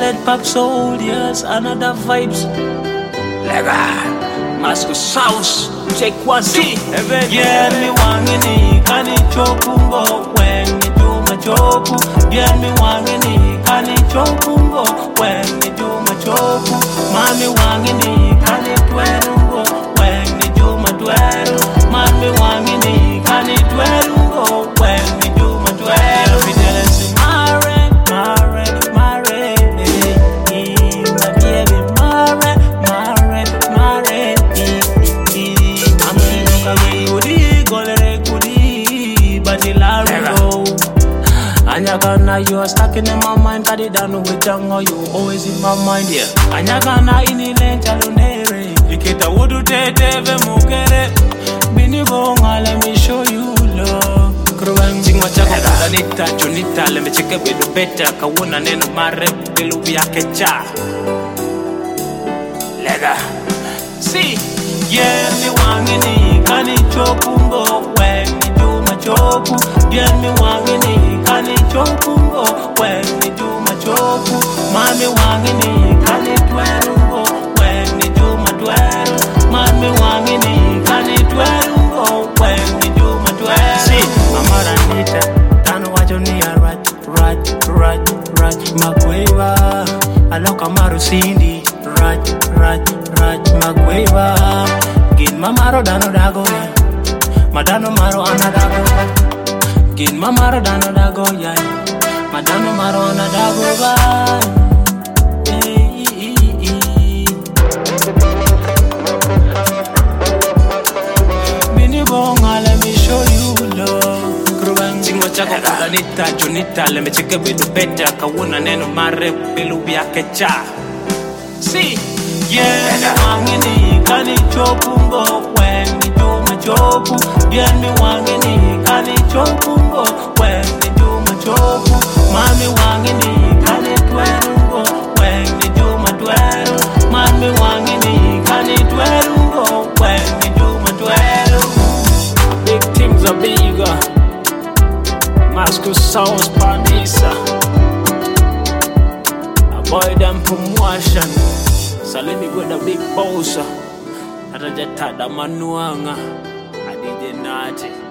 Salad Pop Soldiers, another vibes. Lega, Moscow Sauce, check one, see. Yeah, me wangini, kani chokungo, when me do my choku. Yeah, me wangini, kani chokungo, when me do my choku. Mami wangini, kani twerungo, when me do my dweru. Mami wangini, kani twerungo, when me do my dweru. Me jealous, mare, mare, mare, my baby, mare, mare, mare. I'm looking goody, golere goody, but the laro. Anyagana, you are stuck in my mind. Got it down with jungle, you always in my mind, yeah. Anyagana ini lenta lunere, ikita wudu tete ve mukere. Binibonga, let me show you love. Kruwang jingwa chaka kudanita, junita, let me check a bit better. Kawuna nenu mare, bilubi akecha. Lega, see, yeah, me wangini, kani chokungo, when me do my choku. Yeah, me wangini, kani chokungo, when me do my choku. Mami wangini, kani twerungo, when me do my dweru. Mami wangini, kani twerungo, when me do my dweru. See, Mama Ranita, tano wajonia rat, Magweva, aloka maru sindi, rat, Magweva. Gin mamaro dano dago ya, madano maro anadago. Gin mamaro dano dago ya, madano maro anadago ba. Bini bonga, let me show you love. Kruwang jingwa chako kudanita, junita, let me check a bit better. Kawuna nenu mare, bilubi akecha. See, yeah, me wangini, kani chokungo, when me do my choku. Yeah, me wangini, kani chokungo, when me do my choku. Mami wangini, kani twerungo, when me do my dweru. Mami wangini, kani twerungo, when me do my dweru. Big things are bigger. Moscow Sauce Panisa. Avoid them promotion. So let me go the big boss. Atajatada manuanga. Adije nati.